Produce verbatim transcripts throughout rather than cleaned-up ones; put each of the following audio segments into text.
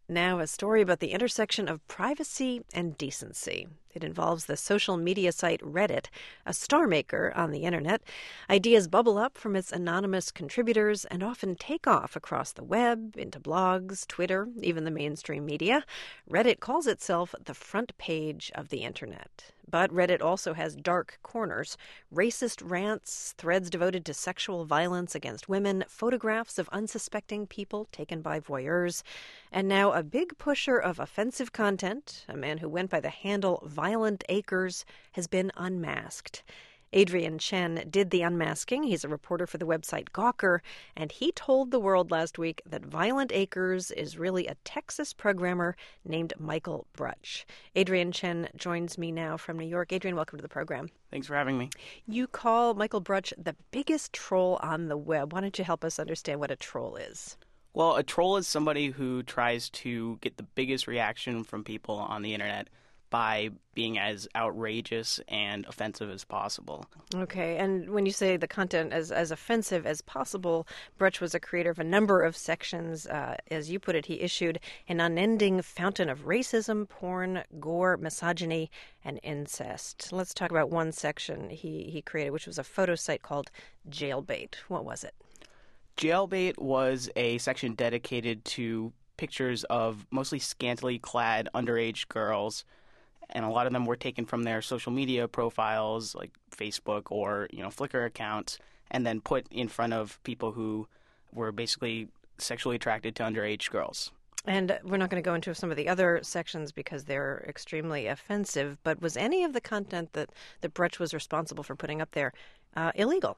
Now, a story about the intersection of privacy and decency. It involves the social media site Reddit, a star maker on the internet. Ideas bubble up from its anonymous contributors and often take off across the web, into blogs, Twitter, even the mainstream media. Reddit calls itself the front page of the internet. But Reddit also has dark corners, racist rants, threads devoted to sexual violence against women, photographs of unsuspecting people taken by voyeurs, and now a big pusher of offensive content, a man who went by the handle Violent Acres, has been unmasked. Adrian Chen did the unmasking. He's a reporter for the website Gawker, and he told the world last week that Violent Acres is really a Texas programmer named Michael Brutch. Adrian Chen joins me now from New York. Adrian, welcome to the program. Thanks for having me. You call Michael Brutch the biggest troll on the web. Why don't you help us understand what a troll is? Well, a troll is somebody who tries to get the biggest reaction from people on the internet by being as outrageous and offensive as possible. Okay, and when you say the content as, as offensive as possible, Brutch was a creator of a number of sections. Uh, as you put it, he issued an unending fountain of racism, porn, gore, misogyny, and incest. Let's talk about one section he, he created, which was a photo site called Jailbait. What was it? Jailbait was a section dedicated to pictures of mostly scantily clad underage girls, and a lot of them were taken from their social media profiles like Facebook or, you know, Flickr accounts, and then put in front of people who were basically sexually attracted to underage girls. And we're not going to go into some of the other sections because they're extremely offensive, but was any of the content that, that Brutch was responsible for putting up there uh, illegal?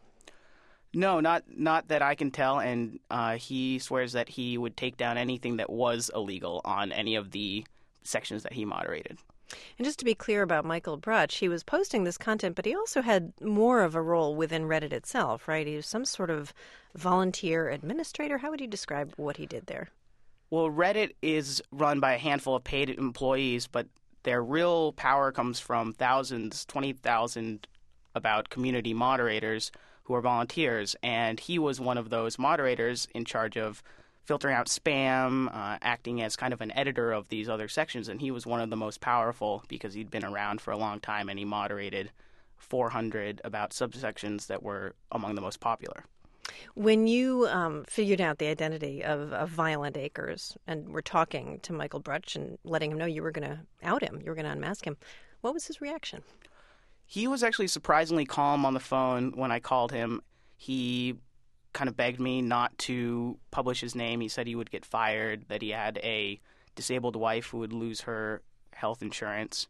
No, not not that I can tell, and uh, he swears that he would take down anything that was illegal on any of the sections that he moderated. And just to be clear about Michael Brutch, he was posting this content, but he also had more of a role within Reddit itself, right? He was some sort of volunteer administrator. How would you describe what he did there? Well, Reddit is run by a handful of paid employees, but their real power comes from thousands, twenty thousand about community moderators who are volunteers. And he was one of those moderators in charge of filtering out spam, uh, acting as kind of an editor of these other sections, and he was one of the most powerful because he'd been around for a long time, and he moderated four hundred about subsections that were among the most popular. When you um, figured out the identity of, of Violent Acres and were talking to Michael Brutch and letting him know you were going to out him, you were going to unmask him, what was his reaction? He was actually surprisingly calm on the phone when I called him. He kind of begged me not to publish his name. He said he would get fired, that he had a disabled wife who would lose her health insurance.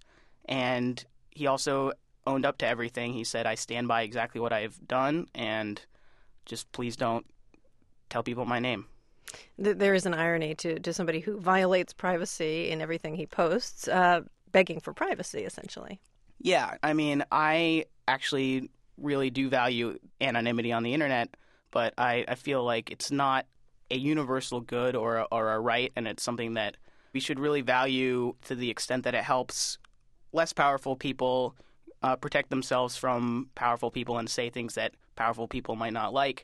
And he also owned up to everything. He said, I stand by exactly what I've done, and just please don't tell people my name. There is an irony to, to somebody who violates privacy in everything he posts, uh, begging for privacy, essentially. Yeah, I mean, I actually really do value anonymity on the internet, but I, I feel like it's not a universal good or a, or a right, and it's something that we should really value to the extent that it helps less powerful people uh, protect themselves from powerful people and say things that powerful people might not like.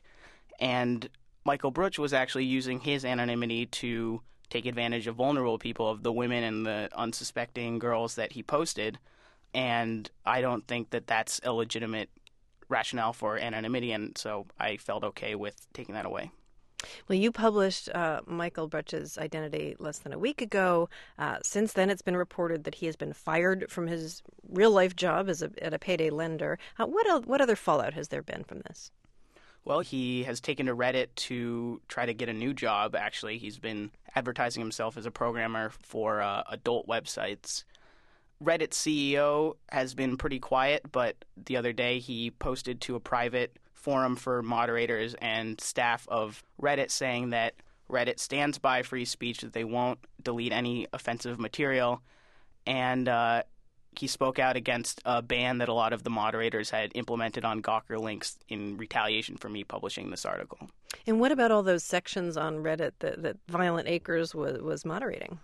And Michael Brutch was actually using his anonymity to take advantage of vulnerable people, of the women and the unsuspecting girls that he posted, and I don't think that that's a legitimate rationale for anonymity, and so I felt okay with taking that away. Well, you published uh, Michael Brutch's identity less than a week ago. Uh, since then, it's been reported that he has been fired from his real-life job as a, at a payday lender. Uh, what el- what other fallout has there been from this? Well, he has taken to Reddit to try to get a new job, actually. He's been advertising himself as a programmer for uh, adult websites. Reddit's C E O has been pretty quiet, but the other day he posted to a private forum for moderators and staff of Reddit saying that Reddit stands by free speech, that they won't delete any offensive material, and uh, he spoke out against a ban that a lot of the moderators had implemented on Gawker links in retaliation for me publishing this article. And what about all those sections on Reddit that, that Violent Acres was, was moderating?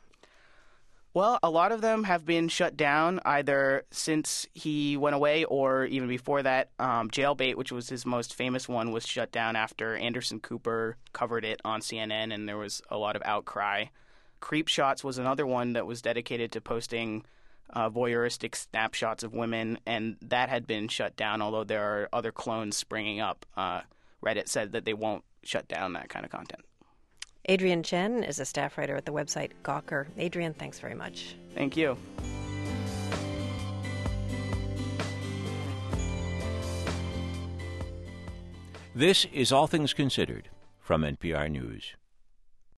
Well, a lot of them have been shut down either since he went away or even before that. Um, Jailbait, which was his most famous one, was shut down after Anderson Cooper covered it on C N N, and there was a lot of outcry. Creep Shots was another one that was dedicated to posting uh, voyeuristic snapshots of women, and that had been shut down, although there are other clones springing up. Uh, Reddit said that they won't shut down that kind of content. Adrian Chen is a staff writer at the website Gawker. Adrian, thanks very much. Thank you. This is All Things Considered from N P R News.